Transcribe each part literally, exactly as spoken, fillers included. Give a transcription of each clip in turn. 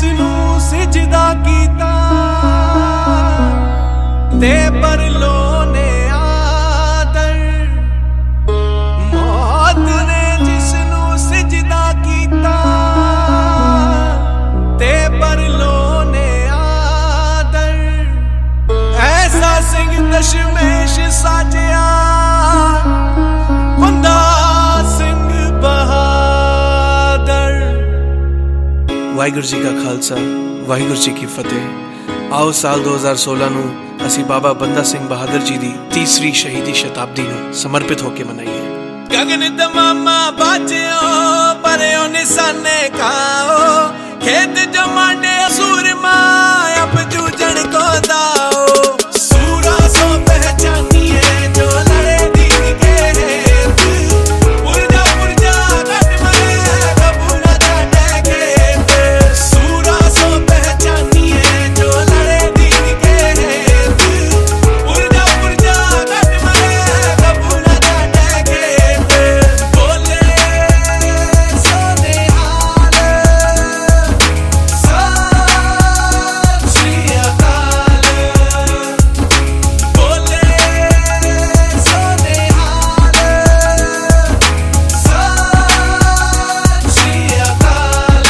जिसनू सिजदा कीता ते परलो ने आदर। मौत ने जिसनू सिजदा कीता ते परलो ने आदर। ऐसा सिंह दशमेश साजिया बंदा सिंह बहादुर। वाहिगुरू जी का खालसा, वाहिगुरू जी की फतेह। आओ साल दो हज़ार सोलह नू असी बाबा बंदा सिंह बहादुर जी दी तीसरी शहीदी शताब्दी नू समर्पित होके मनाइए। गगन दमामा बाजियो परयो निशाने खाओ, खेत जो मांडे सूरमा अब जूझण को दाओ। सूरा सो पहचानिए जो लड़े दीन के हेत, पुरजा पुरजा कट मरे कबू न जाटे खेत। सूरा सो पहचानिए जो लड़े दीन के हेत, पुरजा पुरजा कट मरे कबू न जाटे खेत। बोले सोने हाल सत श्री अकाल, बोले सोने हाल सत श्री अकाल।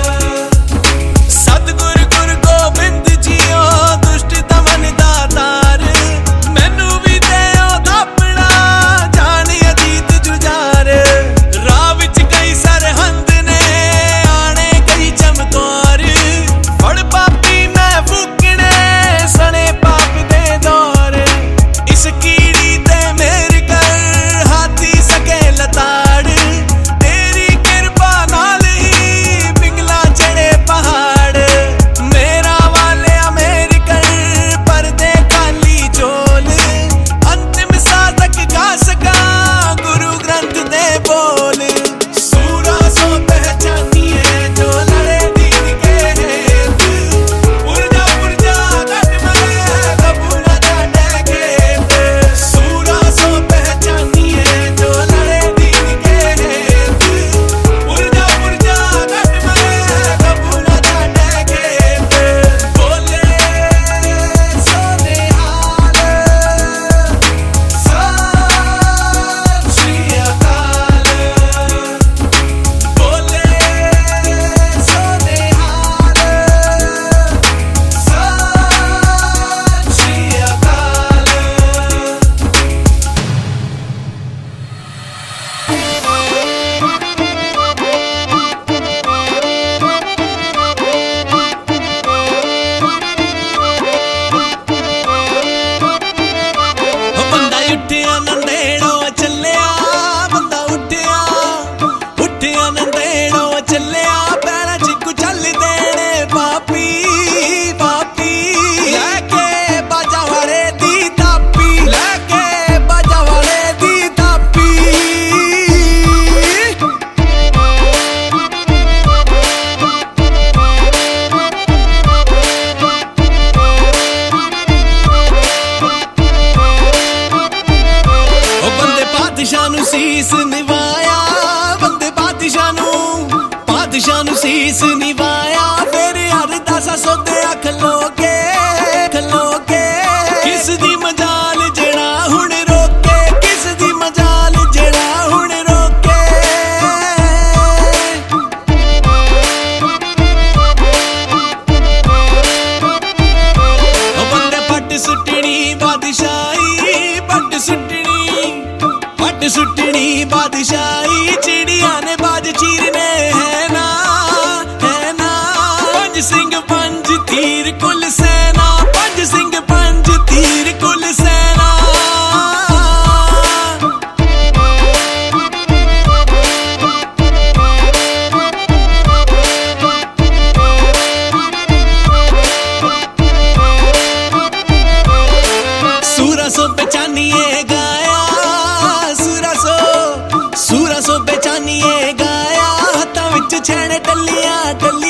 सतगुर गुरु गोबिंद जीओ दुष्ट दमन दातार, मैनू भी देओ थापड़ा जान अजीत जुझार। राह विच कई सरहंद ने आने कई चमकौर, फड़ पापी मैं फूकने सने पाप दे दौर। इस कीड़ी ते मेर कर हाथी सके लताड़, तेरी कृपा नाल ही पिंगला चढ़े पहाड़। मेरा वाले मेर कर पर्दे खाली चोल, अंतिम साधक गा सका गुरु ग्रंथ दे बोल। सूरा सो पहचानिए जो लड़े दीन के हेत, पुरजा पुरजा कट मरे कबू न जाटे खेत। सूरा सो पहचानिए जो लड़े दीन के हेत, पुरजा पुरजा कट मरे कबू न जाटे खेत। बोले सोने हाल सत श्री अकाल, बोले सोने हाल सत श्री अकाल। बंदा उठिया नंदेड़ो चलिया, बंदा उठिया उठिया नंदेड़ो चलिया, पैरां च कुचल देने पापी पापी। लैके बाजा वाले दी तापी, लैके बाजा वाले दी तापी। ओ बंदे पातशाह नू सीस निवाया, बंदे पातशाह नू पातशाह नू सीस निवाया। फिर अरदासा सोदे खलोगे खलोगे, किस दी मजाल जेड़ा हुण रोके, किस दी मजाल जेड़ा हुण रोके। ओ बंदे पट सुटनी बादशाही, पट सुटनी पट सुटनी बादशाही। चिड़िया ने बाज चीरने है ना है ना, पंज सिंह पंज तीर कुल सेना, पंज सिंह पंज तीर कुल सेना। सूरा सो पहचानिए गाया, सूरा सो सूरा सो पहचानिए गाया। हाथां विच छेने टलियां टलियां